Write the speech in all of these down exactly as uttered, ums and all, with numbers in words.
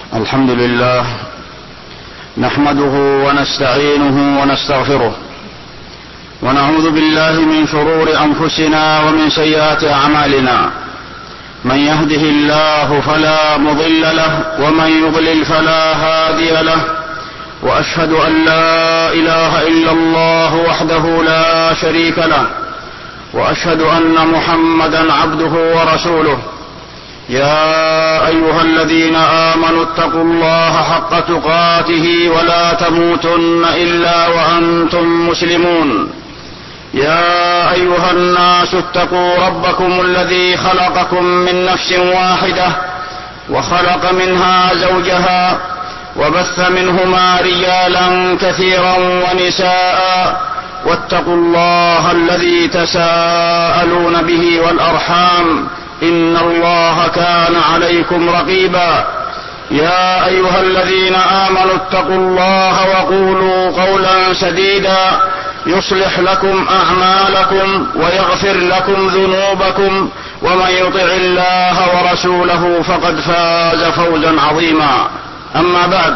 الحمد لله نحمده ونستعينه ونستغفره ونعوذ بالله من شرور أنفسنا ومن سيئات أعمالنا. من يهده الله فلا مضل له ومن يضلل فلا هادي له، وأشهد أن لا إله إلا الله وحده لا شريك له، وأشهد أن محمدا عبده ورسوله. يا أيها الذين آمنوا اتقوا الله حق تقاته ولا تموتن إلا وأنتم مسلمون. يا أيها الناس اتقوا ربكم الذي خلقكم من نفس واحدة وخلق منها زوجها وبث منهما رجالا كثيرا ونساء، واتقوا الله الذي تساءلون به والأرحام إن الله كان عليكم رقيبا. يا أيها الذين آمنوا اتقوا الله وقولوا قولا سديدا يصلح لكم أعمالكم ويغفر لكم ذنوبكم، ومن يطع الله ورسوله فقد فاز فوزا عظيما. أما بعد،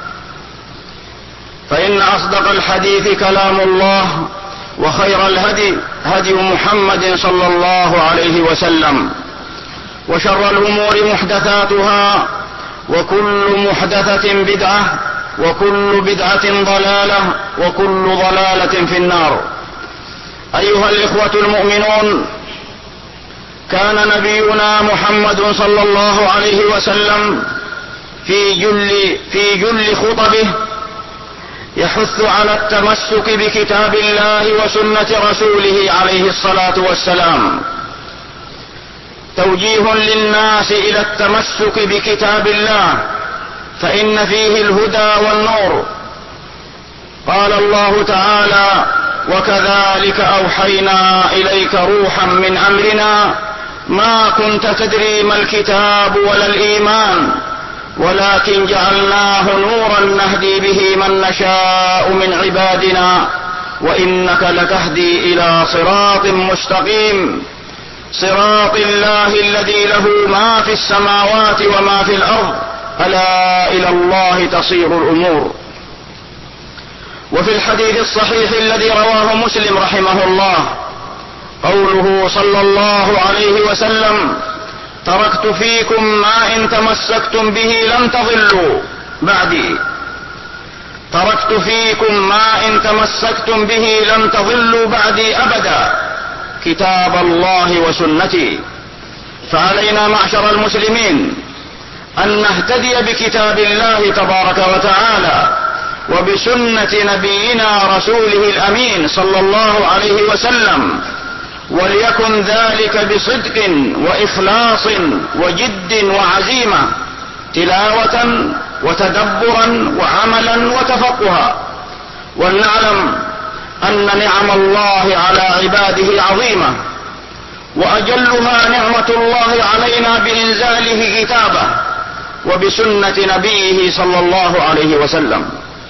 فإن أصدق الحديث كلام الله، وخير الهدي هدي محمد صلى الله عليه وسلم، وشر الأمور محدثاتها، وكل محدثة بدعة، وكل بدعة ضلالة، وكل ضلالة في النار. أيها الإخوة المؤمنون، كان نبينا محمد صلى الله عليه وسلم في جل, في جل خطبه يحث على التمسك بكتاب الله وسنة رسوله عليه الصلاة والسلام، توجيه للناس إلى التمسك بكتاب الله، فإن فيه الهدى والنور. قال الله تعالى: وكذلك أوحينا إليك روحا من أمرنا ما كنت تدري ما الكتاب ولا الإيمان ولكن جعلناه نورا نهدي به من نشاء من عبادنا وإنك لتهدي إلى صراط مستقيم، صراط الله الذي له ما في السماوات وما في الأرض، ألا إلى الله تصير الأمور. وفي الحديث الصحيح الذي رواه مسلم رحمه الله قوله صلى الله عليه وسلم: تركت فيكم ما إن تمسكتم به لن تضلوا بعدي تركت فيكم ما إن تمسكتم به لن تضلوا بعدي أبدا، كتاب الله وسنتي. فعلينا معشر المسلمين أن نهتدي بكتاب الله تبارك وتعالى وبسنة نبينا رسوله الأمين صلى الله عليه وسلم، وليكن ذلك بصدق وإخلاص وجد وعزيمة، تلاوة وتدبرا وعملا وتفقها. ولنعلم أن نعم الله على عباده عظيمة، وأجلها نعمة الله علينا بإنزاله كتابه وبسنة نبيه صلى الله عليه وسلم.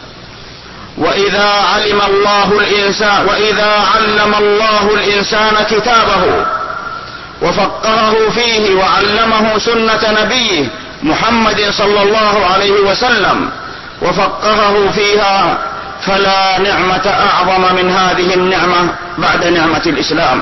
وإذا علم الله الإنسان وإذا علم الله الإنسان كتابه وفقهه فيه وعلمه سنة نبيه محمد صلى الله عليه وسلم وفقهه فيها، فلا نعمة أعظم من هذه النعمة بعد نعمة الإسلام،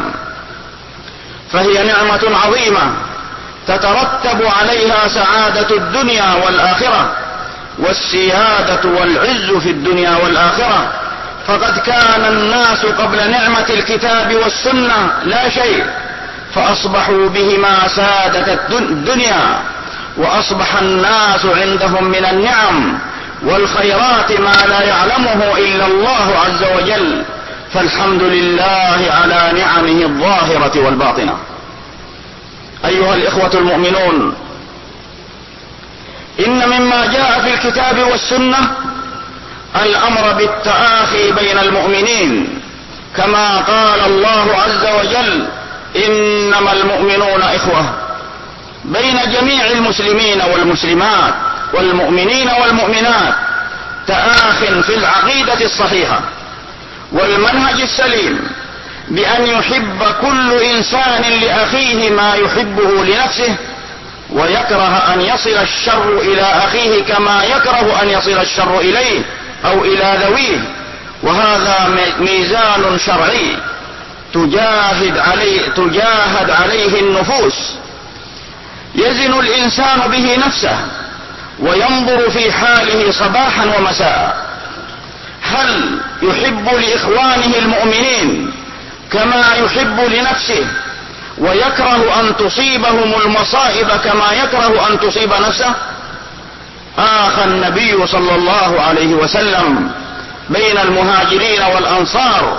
فهي نعمة عظيمة تترتب عليها سعادة الدنيا والآخرة والسيادة والعز في الدنيا والآخرة. فقد كان الناس قبل نعمة الكتاب والسنة لا شيء، فأصبحوا بهما سادة الدنيا، وأصبح الناس عندهم من النعم والخيرات ما لا يعلمه إلا الله عز وجل، فالحمد لله على نعمه الظاهرة والباطنة. أيها الإخوة المؤمنون، إن مما جاء في الكتاب والسنة الأمر بالتآخي بين المؤمنين، كما قال الله عز وجل: إنما المؤمنون إخوة، بين جميع المسلمين والمسلمات والمؤمنين والمؤمنات، تآخ في العقيدة الصحيحة والمنهج السليم، بأن يحب كل إنسان لأخيه ما يحبه لنفسه، ويكره أن يصل الشر إلى أخيه كما يكره أن يصل الشر إليه أو إلى ذويه. وهذا ميزان شرعي تجاهد عليه, تجاهد عليه النفوس. يزن الإنسان به نفسه وينظر في حاله صباحا ومساء، هل يحب لإخوانه المؤمنين كما يحب لنفسه ويكره أن تصيبهم المصائب كما يكره أن تصيب نفسه؟ آخى النبي صلى الله عليه وسلم بين المهاجرين والأنصار،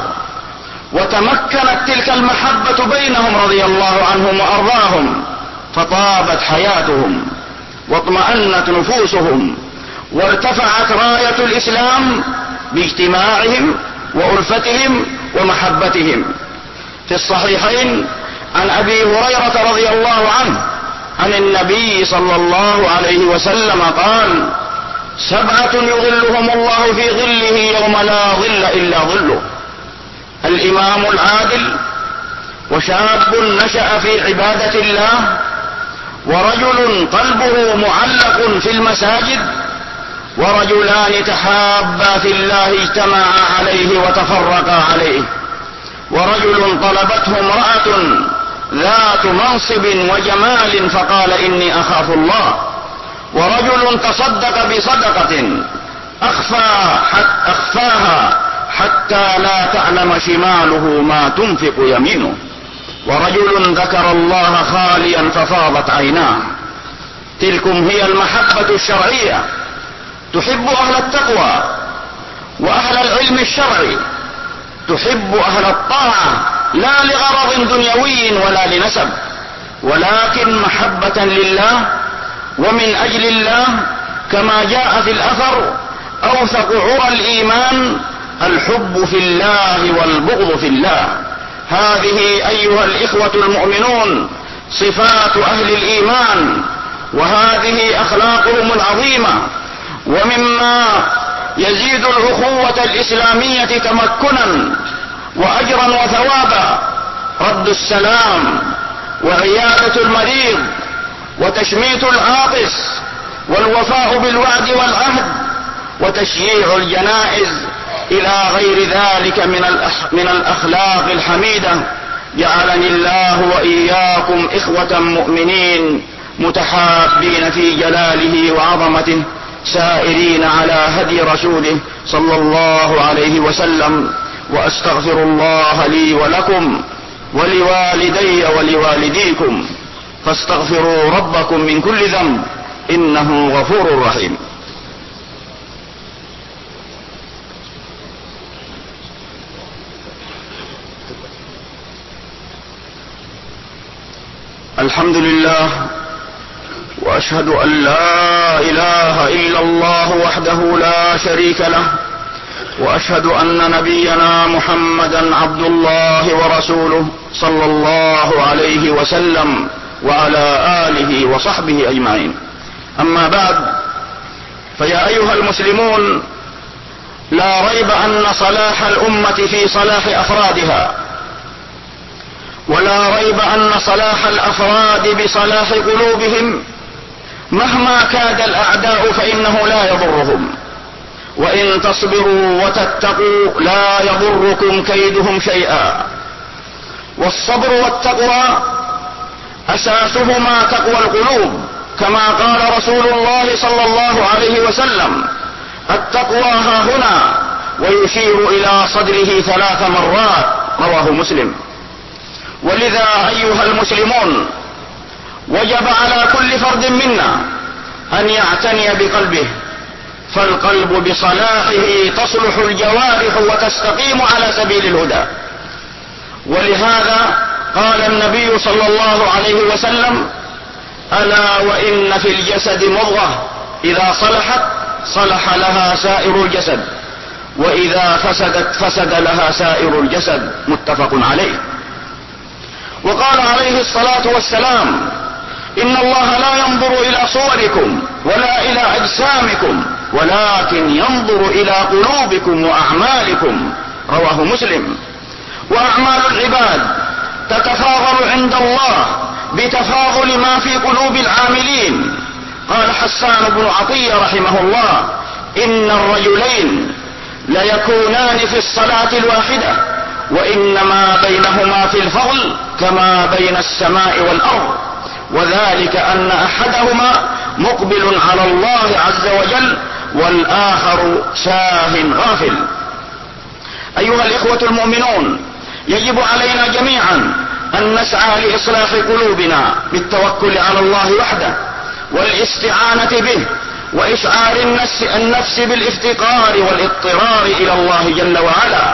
وتمكنت تلك المحبة بينهم رضي الله عنهم وأرضاهم، فطابت حياتهم واطمأنت نفوسهم، وارتفعت راية الإسلام باجتماعهم وألفتهم ومحبتهم. في الصحيحين عن أبي هريرة رضي الله عنه عن النبي صلى الله عليه وسلم قال: سبعة يظلهم الله في ظله يوم لا ظل إلا ظله: الإمام العادل، وشاب نشأ في عبادة الله، ورجل قلبه معلق في المساجد، ورجلان تحابا في الله اجتمعا عليه وتفرقا عليه، ورجل طلبته امرأة ذات منصب وجمال فقال إني أخاف الله، ورجل تصدق بصدقة أخفى حت أخفاها حتى لا تعلم شماله ما تنفق يمينه، ورجل ذكر الله خاليا ففاضت عيناه. تلكم هي المحبة الشرعية، تحب أهل التقوى وأهل العلم الشرعي، تحب أهل الطاعة لا لغرض دنيوي ولا لنسب، ولكن محبة لله ومن أجل الله، كما جاء في الأثر: أوثق عرى الإيمان الحب في الله والبغض في الله. هذه أيها الإخوة المؤمنون صفات أهل الإيمان، وهذه أخلاقهم العظيمة. ومما يزيد الأخوة الإسلامية تمكنا وأجرا وثوابا رد السلام، وعيادة المريض، وتشميت العاطس، والوفاء بالوعد والعهد، وتشييع الجنائز إلى غير ذلك من الأخلاق الحميدة. جعلني الله وإياكم إخوة مؤمنين متحابين في جلاله وعظمته، سائرين على هدي رسوله صلى الله عليه وسلم. وأستغفر الله لي ولكم ولوالدي ولوالديكم، فاستغفروا ربكم من كل ذنب إنه غفور رحيم. الحمد لله، وأشهد أن لا إله إلا الله وحده لا شريك له، وأشهد أن نبينا محمدا عبد الله ورسوله صلى الله عليه وسلم وعلى آله وصحبه أجمعين. أما بعد، فيا أيها المسلمون، لا ريب أن صلاح الأمة في صلاح أفرادها، ولا ريب أن صلاح الأفراد بصلاح قلوبهم مهما كاد الأعداء فإنه لا يضرهم، وإن تصبروا وتتقوا لا يضركم كيدهم شيئا. والصبر والتقوى أساسهما تقوى القلوب، كما قال رسول الله صلى الله عليه وسلم: التقوى ها هنا، ويشير إلى صدره ثلاث مرات، رواه مسلم. ولذا أيها المسلمون، وجب على كل فرد منا أن يعتني بقلبه، فالقلب بصلاحه تصلح الجوارح وتستقيم على سبيل الهدى. ولهذا قال النبي صلى الله عليه وسلم: ألا وإن في الجسد مضغة إذا صلحت صلح لها سائر الجسد، وإذا فسدت فسد لها سائر الجسد، متفق عليه. وقال عليه الصلاة والسلام: إن الله لا ينظر إلى صوركم ولا إلى أجسامكم ولكن ينظر إلى قلوبكم وأعمالكم، رواه مسلم. وأعمال العباد تتفاضل عند الله بتفاضل ما في قلوب العاملين. قال حسان بن عطية رحمه الله: إن الرجلين ليكونان في الصلاة الواحدة وإنما بينهما في الفضل كما بين السماء والأرض، وذلك أن أحدهما مقبل على الله عز وجل والآخر ساه غافل. أيها الإخوة المؤمنون، يجب علينا جميعا أن نسعى لإصلاح قلوبنا بالتوكل على الله وحده والاستعانة به وإشعار النفس, النفس بالافتقار والاضطرار إلى الله جل وعلا.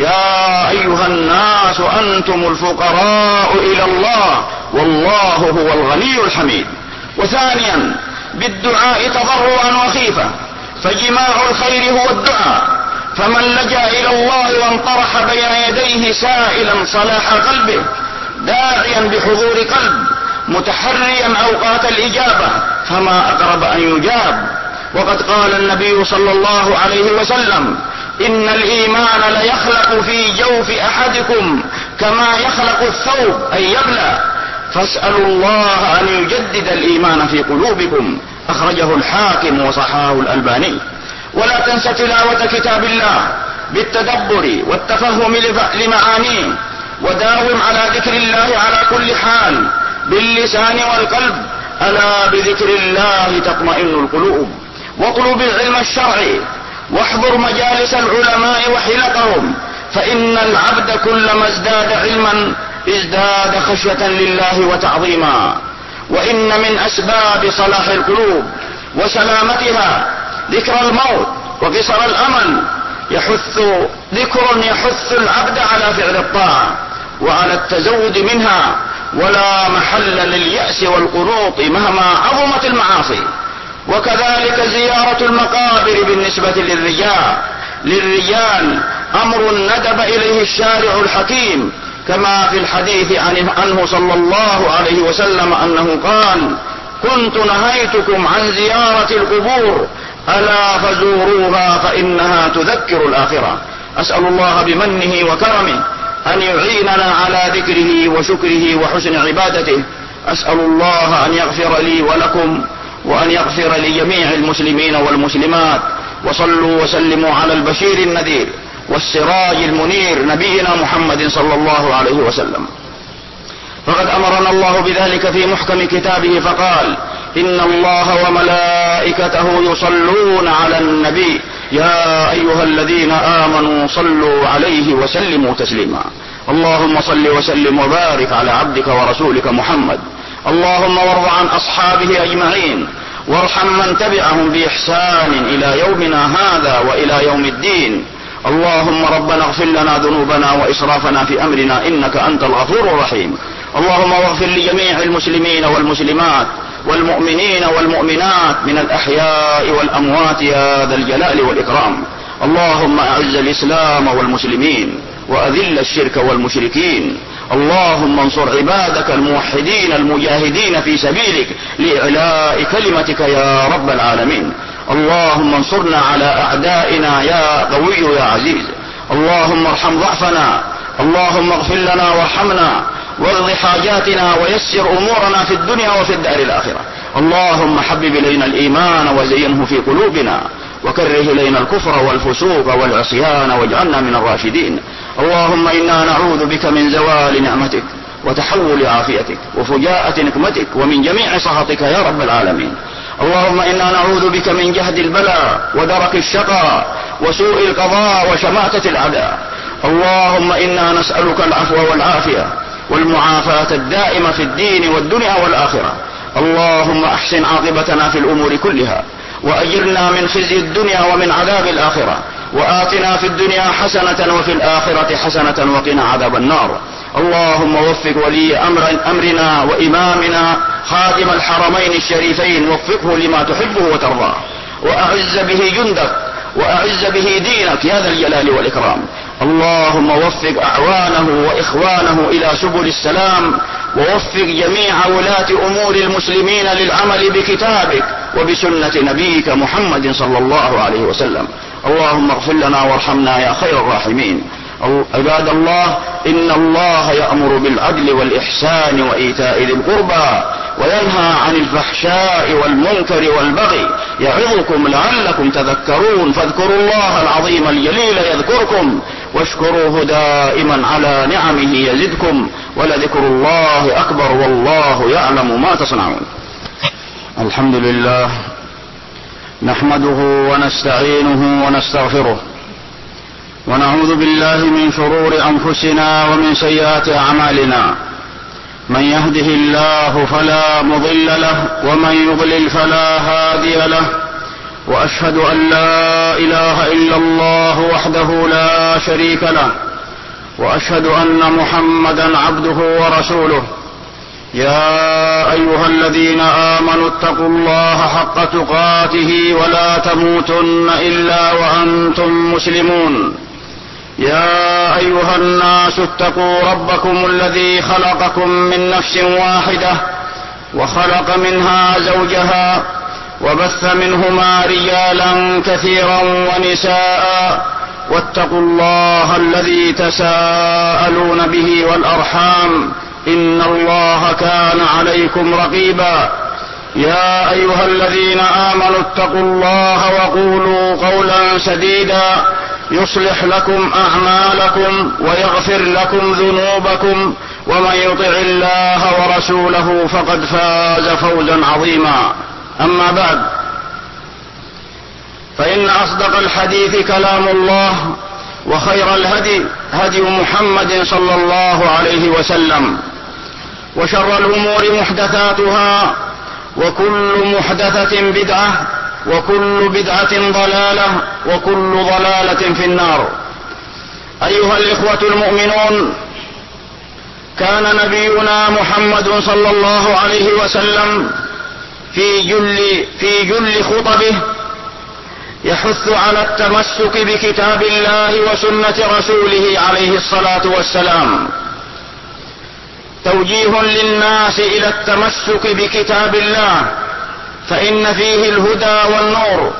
يا أيها الناس أنتم الفقراء إلى الله والله هو الغني الحميد. وثانيا بالدعاء تضرعا وخيفة، فجماع الخير هو الدعاء، فمن لجأ إلى الله وانطرح بين يديه سائلا صلاح قلبه داعيا بحضور قلب متحريا أوقات الإجابة فما أقرب أن يجاب. وقد قال النبي صلى الله عليه وسلم: إن الإيمان ليخلق في جوف أحدكم كما يخلق الثوب أي يبلى، فاسألوا الله أن يجدد الإيمان في قلوبكم. أخرجه الحاكم وصححه الألباني. ولا تنس تلاوة كتاب الله بالتدبر والتفهم لمعانيه، وداوم على ذكر الله على كل حال باللسان والقلب، ألا بذكر الله تطمئن القلوب. واطلب العلم الشرعي واحضر مجالس العلماء وحلقهم، فإن العبد كلما ازداد علما ازداد خشية لله وتعظيما. وإن من أسباب صلاح القلوب وسلامتها ذكر الموت وقصر الأمل. يحث ذكر يحث العبد على فعل الطاعة وعلى التزود منها، ولا محل لليأس والقنوط مهما عظمت المعاصي. وكذلك زيارة المقابر بالنسبة للرجال للرجال أمر ندب إليه الشارع الحكيم، كما في الحديث عنه صلى الله عليه وسلم أنه قال: كنت نهيتكم عن زيارة القبور ألا فزوروها فإنها تذكر الآخرة. أسأل الله بمنه وكرمه أن يعيننا على ذكره وشكره وحسن عبادته. أسأل الله أن يغفر لي ولكم وأن يغفر لجميع المسلمين والمسلمات. وصلوا وسلموا على البشير النذير والسراج المنير نبينا محمد صلى الله عليه وسلم. فقد أمرنا الله بذلك في محكم كتابه فقال: إن الله وملائكته يصلون على النبي يا أيها الذين آمنوا صلوا عليه وسلموا تسليما. اللهم صل وسلم وبارك على عبدك ورسولك محمد. اللهم وارض عن أصحابه أجمعين، وارحم من تبعهم بإحسان إلى يومنا هذا وإلى يوم الدين. اللهم ربنا اغفر لنا ذنوبنا وإسرافنا في أمرنا إنك أنت الغفور الرحيم. اللهم واغفر لجميع المسلمين والمسلمات والمؤمنين والمؤمنات من الأحياء والأموات يا ذا الجلال والإكرام. اللهم أعز الإسلام والمسلمين وأذل الشرك والمشركين. اللهم انصر عبادك الموحدين المجاهدين في سبيلك لإعلاء كلمتك يا رب العالمين. اللهم انصرنا على أعدائنا يا قوي يا عزيز. اللهم ارحم ضعفنا، اللهم اغفر لنا وارحمنا واقض حاجاتنا ويسر أمورنا في الدنيا وفي الدار الآخرة. اللهم حبب إلينا الإيمان وزينه في قلوبنا، وكره إلينا الكفر والفسوق والعصيان واجعلنا من الراشدين. اللهم إنا نعوذ بك من زوال نعمتك وتحول عافيتك وفجاءة نقمتك ومن جميع سخطك يا رب العالمين. اللهم إنا نعوذ بك من جهد البلاء ودرك الشقاء وسوء القضاء وشماتة الأعداء. اللهم إنا نسألك العفو والعافية والمعافاة الدائمة في الدين والدنيا والآخرة. اللهم أحسن عاقبتنا في الأمور كلها، وأجرنا من خزي الدنيا ومن عذاب الآخرة، وآتنا في الدنيا حسنة وفي الآخرة حسنة وقنا عذاب النار. اللهم وفق ولي أمر أمرنا وإمامنا خادم الحرمين الشريفين، وفقه لما تحبه وترضاه، وأعز به جندك وأعز به دينك يا ذا الجلال والإكرام. اللهم وفق أعوانه وإخوانه إلى سبل السلام، ووفق جميع ولاة أمور المسلمين للعمل بكتابك وبسنة نبيك محمد صلى الله عليه وسلم. اللهم اغفر لنا وارحمنا يا خير الراحمين. عباد الله، إن الله يأمر بالعدل والإحسان وإيتاء ذي القربى وينهى عن الفحشاء والمنكر والبغي يعظكم لعلكم تذكرون. فاذكروا الله العظيم الجليل يذكركم واشكروه دائما على نعمه يزدكم، ولذكر الله أكبر والله يعلم ما تصنعون. الحمد لله نحمده ونستعينه ونستغفره ونعوذ بالله من شرور أنفسنا ومن سيئات أعمالنا. من يهده الله فلا مضل له ومن يضلل فلا هادي له، وأشهد أن لا إله إلا الله وحده لا شريك له، وأشهد أن محمدا عبده ورسوله. يا أيها الذين آمنوا اتقوا الله حق تقاته ولا تموتن إلا وأنتم مسلمون. يا أيها الناس اتقوا ربكم الذي خلقكم من نفس واحدة وخلق منها زوجها وبث منهما رجالا كثيرا ونساء، واتقوا الله الذي تساءلون به والأرحام إن الله كان عليكم رقيبا. يا أيها الذين آمنوا اتقوا الله وقولوا قولا سديدا يصلح لكم أعمالكم ويغفر لكم ذنوبكم، ومن يطع الله ورسوله فقد فاز فوزا عظيما. أما بعد، فإن أصدق الحديث كلام الله، وخير الهدي هدي محمد صلى الله عليه وسلم، وشر الأمور محدثاتها، وكل محدثة بدعة، وكل بدعة ضلالة، وكل ضلالة في النار. أيها الإخوة المؤمنون، كان نبينا محمد صلى الله عليه وسلم في جل, في جل خطبه يحث على التمسك بكتاب الله وسنة رسوله عليه الصلاة والسلام، توجيه للناس إلى التمسك بكتاب الله، فإن فيه الهدى والنور.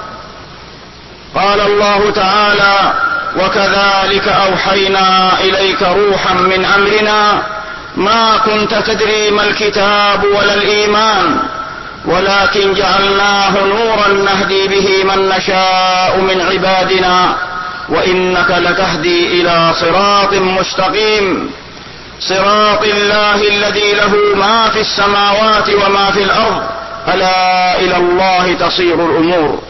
قال الله تعالى: وكذلك أوحينا إليك روحا من أمرنا ما كنت تدري ما الكتاب ولا الإيمان ولكن جعلناه نورا نهدي به من نشاء من عبادنا وإنك لتهدي إلى صراط مستقيم، صراط الله الذي له ما في السماوات وما في الأرض، ألا إلى الله تصير الأمور.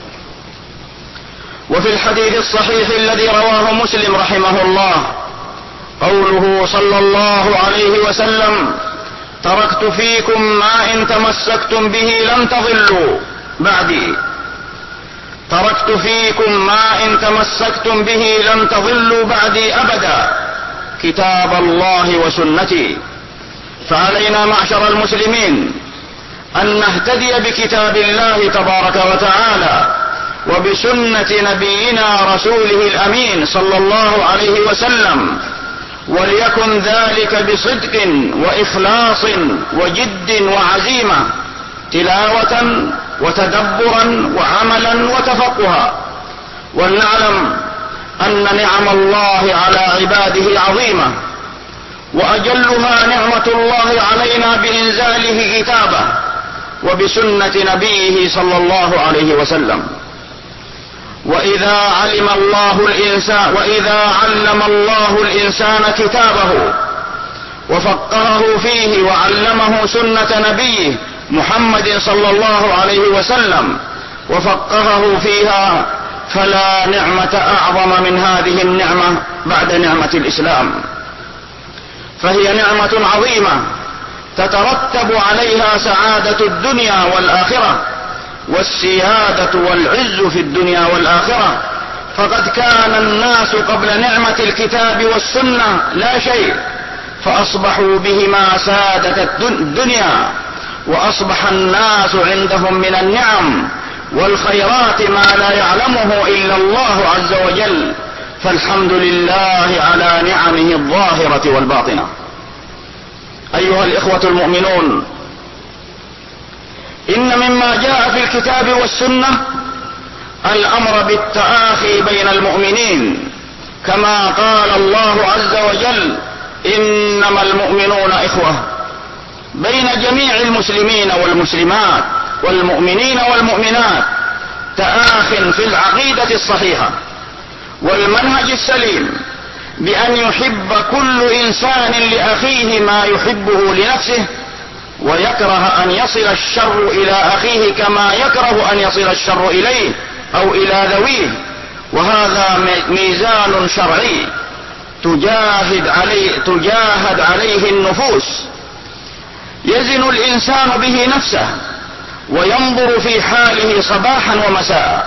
وفي الحديث الصحيح الذي رواه مسلم رحمه الله قوله صلى الله عليه وسلم: تركت فيكم ما إن تمسكتم به لن تضلوا بعدي، تركت فيكم ما إن تمسكتم به لن تضلوا بعدي أبدا، كتاب الله وسنتي. فعلينا معشر المسلمين أن نهتدي بكتاب الله تبارك وتعالى وبسنة نبينا رسوله الأمين صلى الله عليه وسلم، وليكن ذلك بصدق وإخلاص وجد وعزيمة، تلاوة وتدبرا وعملا وتفقها. ولنعلم أن نعم الله على عباده عظيمة، وأجلها نعمة الله علينا بإنزاله كتابه وبسنة نبيه صلى الله عليه وسلم. وإذا علم الله الإنسان وإذا علم الله الإنسان كتابه وفقهه فيه وعلمه سنة نبيه محمد صلى الله عليه وسلم وفقهه فيها، فلا نعمة أعظم من هذه النعمة بعد نعمة الإسلام، فهي نعمة عظيمة تترتب عليها سعادة الدنيا والآخرة والسيادة والعز في الدنيا والآخرة. فقد كان الناس قبل نعمة الكتاب والسنة لا شيء، فأصبحوا بهما سادة الدنيا، وأصبح الناس عندهم من النعم والخيرات ما لا يعلمه إلا الله عز وجل، فالحمد لله على نعمه الظاهرة والباطنة. أيها الإخوة المؤمنون، إن مما جاء في الكتاب والسنة الأمر بالتآخي بين المؤمنين كما قال الله عز وجل: إنما المؤمنون إخوة. بين جميع المسلمين والمسلمات والمؤمنين والمؤمنات تآخ في العقيدة الصحيحة والمنهج السليم، بأن يحب كل إنسان لأخيه ما يحبه لنفسه، ويكره أن يصل الشر إلى أخيه كما يكره أن يصل الشر إليه أو إلى ذويه. وهذا ميزان شرعي تجاهد عليه, تجاهد عليه النفوس، يزن الإنسان به نفسه وينظر في حاله صباحا ومساء،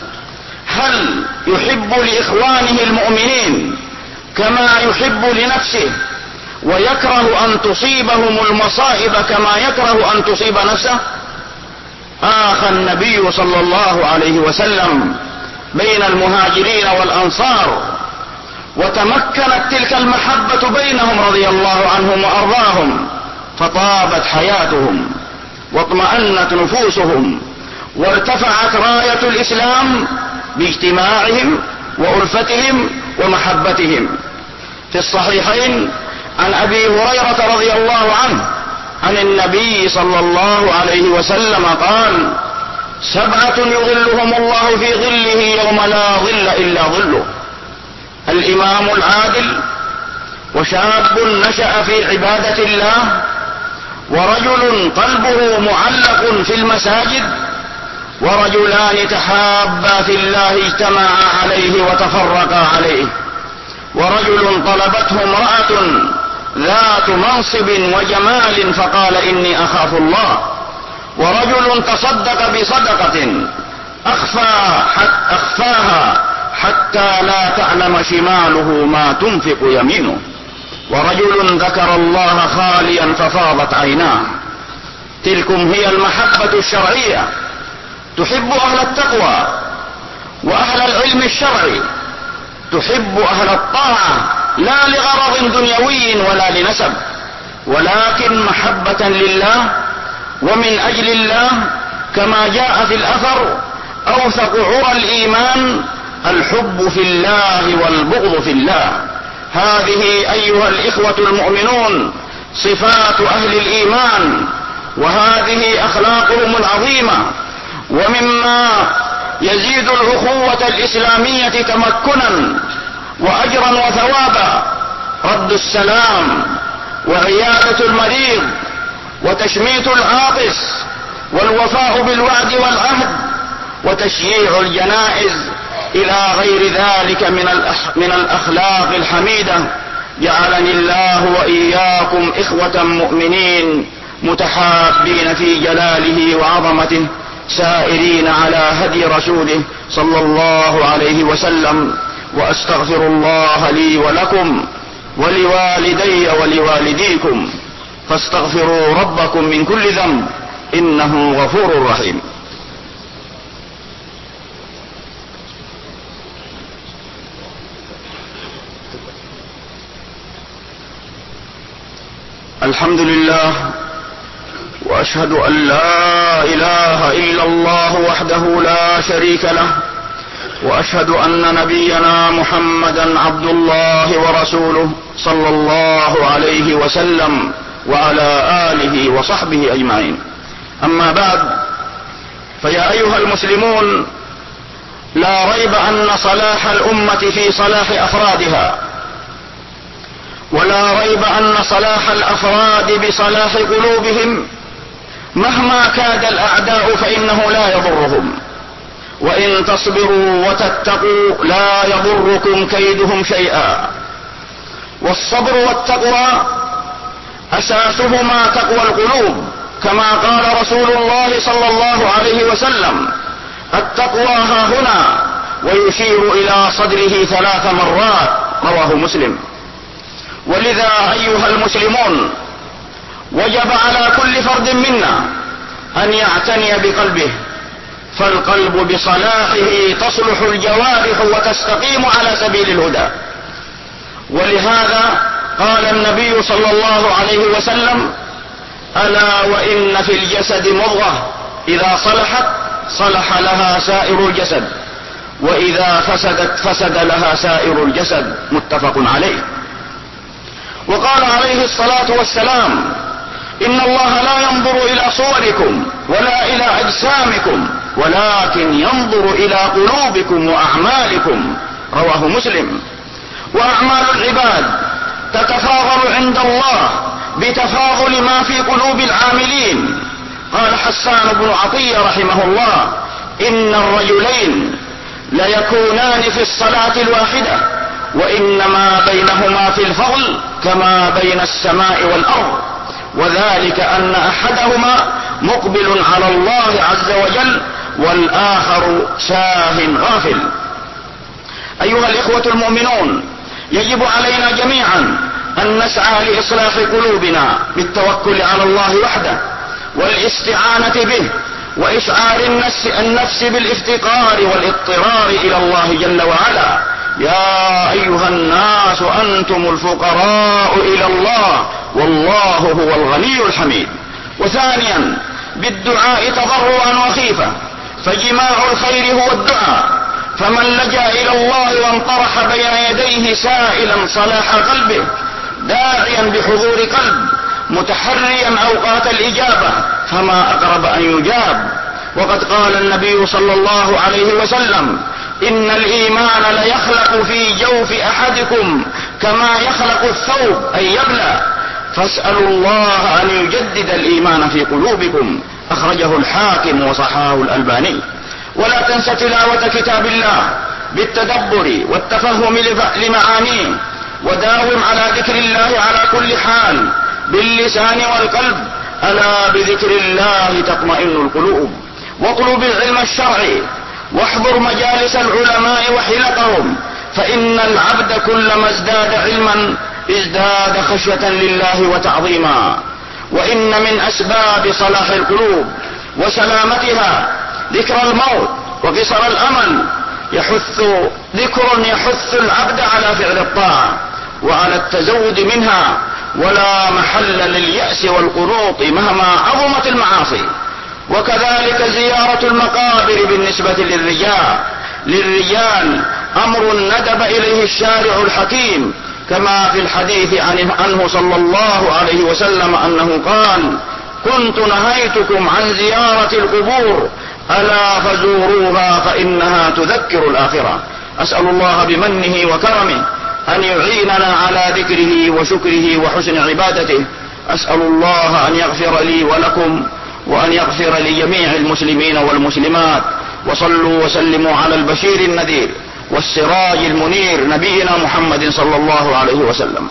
هل يحب لإخوانه المؤمنين كما يحب لنفسه، ويكره أن تصيبهم المصائب كما يكره أن تصيب نفسه؟ آخى النبي صلى الله عليه وسلم بين المهاجرين والأنصار، وتمكنت تلك المحبة بينهم رضي الله عنهم وأرضاهم، فطابت حياتهم واطمأنت نفوسهم، وارتفعت راية الإسلام باجتماعهم وألفتهم ومحبتهم. في الصحيحين عن أبي هريرة رضي الله عنه عن النبي صلى الله عليه وسلم قال: سبعة يظلهم الله في ظله يوم لا ظل إلا ظله: الإمام العادل، وشاب نشأ في عبادة الله، ورجل قلبه معلق في المساجد، ورجلان تحابا في الله اجتمعا عليه وتفرقا عليه، ورجل طلبته امرأة ذات منصب وجمال فقال: إني أخاف الله، ورجل تصدق بصدقة أخفى حت أخفاها حتى لا تعلم شماله ما تنفق يمينه، ورجل ذكر الله خاليا ففاضت عيناه. تلكم هي المحبة الشرعية، تحب أهل التقوى وأهل العلم الشرعي، تحب أهل الطاعة لا لغرض دنيوي ولا لنسب، ولكن محبة لله ومن أجل الله، كما جاء في الأثر: أوثق عرى الإيمان الحب في الله والبغض في الله. هذه أيها الإخوة المؤمنون صفات أهل الإيمان، وهذه أخلاقهم العظيمة. ومما يزيد الأخوة الإسلامية تمكنا وأجرا وثوابا رد السلام، وعيادة المريض، وتشميت العاطس، والوفاء بالوعد والعهد، وتشييع الجنائز، إلى غير ذلك من, من الأخلاق الحميدة. جعلني الله وإياكم إخوة مؤمنين متحابين في جلاله وعظمته، سائرين على هدي رسوله صلى الله عليه وسلم. وأستغفر الله لي ولكم ولوالدي ولوالديكم، فاستغفروا ربكم من كل ذنب إنه غفور رحيم. الحمد لله، وأشهد أن لا إله إلا الله وحده لا شريك له، وأشهد أن نبينا محمدا عبد الله ورسوله صلى الله عليه وسلم وعلى آله وصحبه أجمعين. أما بعد، فيا أيها المسلمون، لا ريب أن صلاح الأمة في صلاح أفرادها، ولا ريب أن صلاح الأفراد بصلاح قلوبهم. مهما كاد الأعداء فإنه لا يضرهم، وإن تصبروا وتتقوا لا يضركم كيدهم شيئا. والصبر والتقوى أساسهما تقوى القلوب، كما قال رسول الله صلى الله عليه وسلم: التقوى ها هنا، ويشير إلى صدره ثلاث مرات، رواه مسلم. ولذا أيها المسلمون، وجب على كل فرد منا أن يعتني بقلبه، فالقلب بصلاحه تصلح الجوارح وتستقيم على سبيل الهدى. ولهذا قال النبي صلى الله عليه وسلم: ألا وإن في الجسد مضغة إذا صلحت صلح لها سائر الجسد، وإذا فسدت فسد لها سائر الجسد. متفق عليه. وقال عليه الصلاة والسلام: إن الله لا ينظر إلى صوركم ولا إلى أجسامكم ولكن ينظر إلى قلوبكم وأعمالكم. رواه مسلم. وأعمال العباد تتفاضل عند الله بتفاضل ما في قلوب العاملين. قال حسان بن عطية رحمه الله: إن الرجلين ليكونان في الصلاة الواحدة وإنما بينهما في الفضل كما بين السماء والأرض، وذلك أن أحدهما مقبل على الله عز وجل والآخر ساه غافل. أيها الإخوة المؤمنون، يجب علينا جميعا أن نسعى لإصلاح قلوبنا بالتوكل على الله وحده والاستعانة به وإشعار النفس, النفس بالافتقار والاضطرار إلى الله جل وعلا. يا أيها الناس أنتم الفقراء إلى الله والله هو الغني الحميد. وثانيا بالدعاء تضرعا وخيفة، فجماع الخير هو الدعاء، فمن لجأ إلى الله وانطرح بين يديه سائلا صلاح قلبه داعيا بحضور قلب متحريا أوقات الإجابة فما أقرب أن يجاب. وقد قال النبي صلى الله عليه وسلم: إن الإيمان ليخلق في جوف أحدكم كما يخلق الثوب أن يبلى، فاسألوا الله أن يجدد الإيمان في قلوبكم. أخرجه الحاكم وصححه الألباني. ولا تنس تلاوة كتاب الله بالتدبر والتفهم لمعانيه، وداوم على ذكر الله على كل حال باللسان والقلب. ألا بذكر الله تطمئن القلوب. واطلب العلم الشرعي واحضر مجالس العلماء وحلقهم، فإن العبد كلما ازداد علما ازداد خشية لله وتعظيما. وإن من أسباب صلاح القلوب وسلامتها ذكر الموت وقصر الأمل. يحث ذكر يحث العبد على فعل الطاعة وعلى التزود منها، ولا محل لليأس والقنوط مهما عظمت المعاصي. وكذلك زيارة المقابر بالنسبة للرجال للرجال أمر ندب إليه الشارع الحكيم، كما في الحديث عنه صلى الله عليه وسلم أنه قال: كنت نهيتكم عن زيارة القبور ألا فزوروها فإنها تذكر الآخرة. أسأل الله بمنه وكرمه أن يعيننا على ذكره وشكره وحسن عبادته. أسأل الله أن يغفر لي ولكم وأن يغفر لجميع المسلمين والمسلمات. وصلوا وسلموا على البشير النذير والسراج المنير نبينا محمد صلى الله عليه وسلم.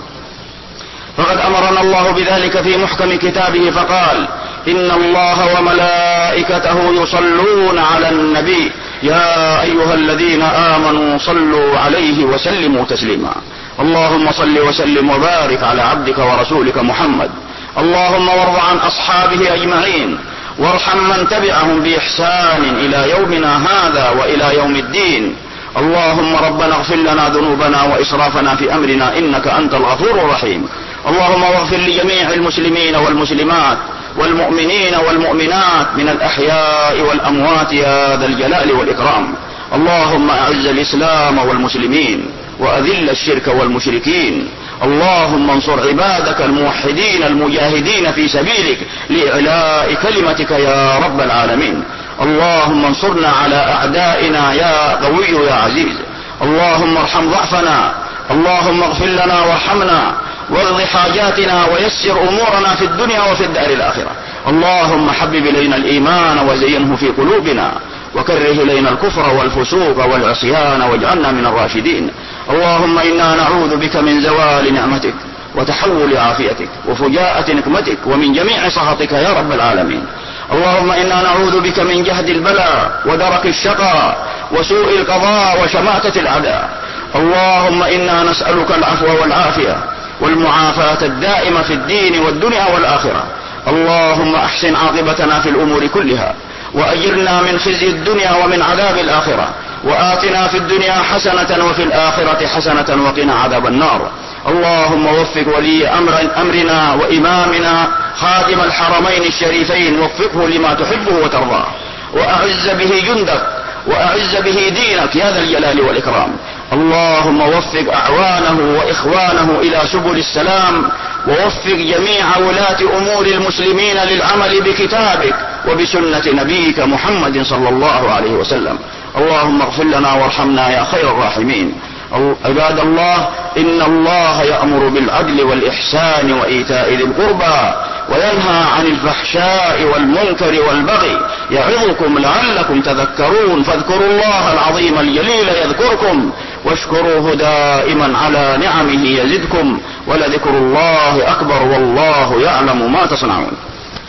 فقد أمرنا الله بذلك في محكم كتابه فقال: إن الله وملائكته يصلون على النبي يا أيها الذين آمنوا صلوا عليه وسلموا تسليما. اللهم صل وسلم وبارك على عبدك ورسولك محمد. اللهم وارض عن أصحابه أجمعين، وارحم من تبعهم بإحسان إلى يومنا هذا وإلى يوم الدين. اللهم ربنا اغفر لنا ذنوبنا وإسرافنا في أمرنا إنك أنت الغفور الرحيم. اللهم واغفر لجميع المسلمين والمسلمات والمؤمنين والمؤمنات من الأحياء والأموات يا ذا الجلال والإكرام. اللهم أعز الإسلام والمسلمين وأذل الشرك والمشركين. اللهم انصر عبادك الموحدين المجاهدين في سبيلك لإعلاء كلمتك يا رب العالمين. اللهم انصرنا على أعدائنا يا قوي يا عزيز. اللهم ارحم ضعفنا، اللهم اغفر لنا وارحمنا واقض حاجاتنا ويسر أمورنا في الدنيا وفي الدار الآخرة. اللهم حبب إلينا الإيمان وزينه في قلوبنا، وكره إلينا الكفر والفسوق والعصيان واجعلنا من الراشدين. اللهم إنا نعوذ بك من زوال نعمتك وتحول عافيتك وفجاءة نقمتك ومن جميع سخطك يا رب العالمين. اللهم إنا نعوذ بك من جهد البلاء ودرك الشقاء وسوء القضاء وشماتة الأعداء. اللهم إنا نسألك العفو والعافية والمعافاة الدائمة في الدين والدنيا والآخرة. اللهم أحسن عاقبتنا في الأمور كلها، وأجرنا من خزي الدنيا ومن عذاب الآخرة، وآتنا في الدنيا حسنة وفي الآخرة حسنة وقنا عذاب النار. اللهم وفق ولي أمر أمرنا وإمامنا خادم الحرمين الشريفين، وفقه لما تحبه وترضاه، وأعز به جندك وأعز به دينك يا ذا الجلال والإكرام. اللهم وفق أعوانه وإخوانه إلى سبل السلام، ووفق جميع ولاة أمور المسلمين للعمل بكتابك وبسنة نبيك محمد صلى الله عليه وسلم. اللهم اغفر لنا وارحمنا يا خير الراحمين. عباد الله، إن الله يأمر بالعدل والإحسان وإيتاء ذي القربى وينهى عن الفحشاء والمنكر والبغي يعظكم لعلكم تذكرون. فاذكروا الله العظيم الجليل يذكركم، واشكروه دائما على نعمه يزدكم، ولذكر الله أكبر والله يعلم ما تصنعون.